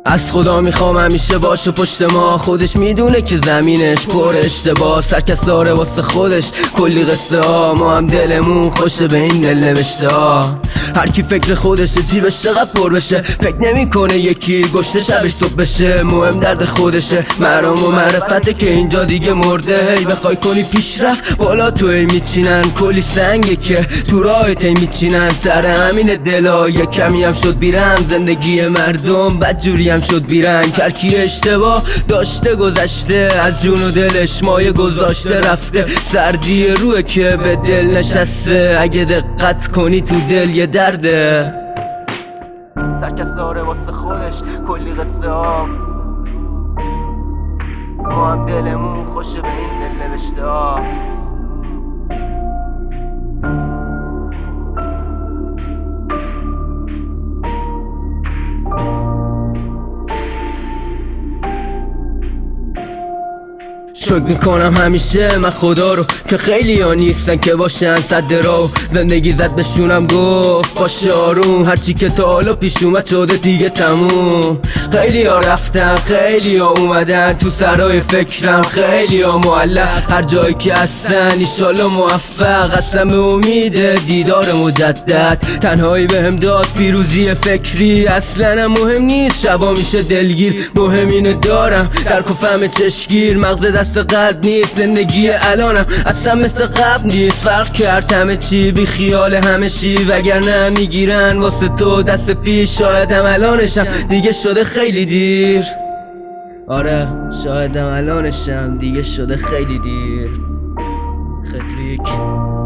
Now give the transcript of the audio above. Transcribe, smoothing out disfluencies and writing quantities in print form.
از خدا میخوام همیشه باشه پشت ما، خودش میدونه که زمینش پر اشتباه، سرکس داره واسه خودش کلی قصه ها، ما هم دلمون خوشه به این دل نوشته ها. هر کی فکر خودشه جیبش چقدر پر بشه، فکر نمیکنه یکی گشته شبش صبح بشه، مهم درد خودشه. مرام و معرفته که اینجا دیگه مرده، هی بخوای کنی پیشرفت بالا تو هی میچینن، کلی سنگه که تو راهت هی میچینن، سر همین دلا یه کمی هم شد بیرم، زندگی مردم بدجوری هم شد بیرن، کرکی اشتباه داشته گذشته، از جون و دلش مایه گذاشته رفته، سردی روح که به دل نشسته، اگه دقت کنی تو دل یه درده، سرکس داره واسه خودش کلی قصه ها، ما هم دلمون خوشه به این دل نوشته ها. شکر میکنم همیشه من خدا رو که خیلی ها نیستن که باشن صد رو، زندگی زد بهشونم گفت باشه آروم، هرچی که تا حالا پیش اومد شده دیگه تموم. خیلی ها رفتن خیلی ها اومدن تو سرای فکرم، خیلی ها معلق هر جایی که هستن، ایشالله موفق هستم به امید دیدار مجدد. تنهایی بهم داد پیروزی فکری، اصلا مهم نیست شبا میشه دلگیر، مهم اینو دارم در کفم چشگیر، مغز دست قلب نیست، زندگی الانم اصلا مثل قبل نیست، فرق کرد همه چی بی خیال همه چی، وگرنه میگیرن واسه تو دست پیش، شایدم الانشم دیگه شده خیلی دیر، آره شایدم الانشم دیگه شده خیلی دیر. خدریک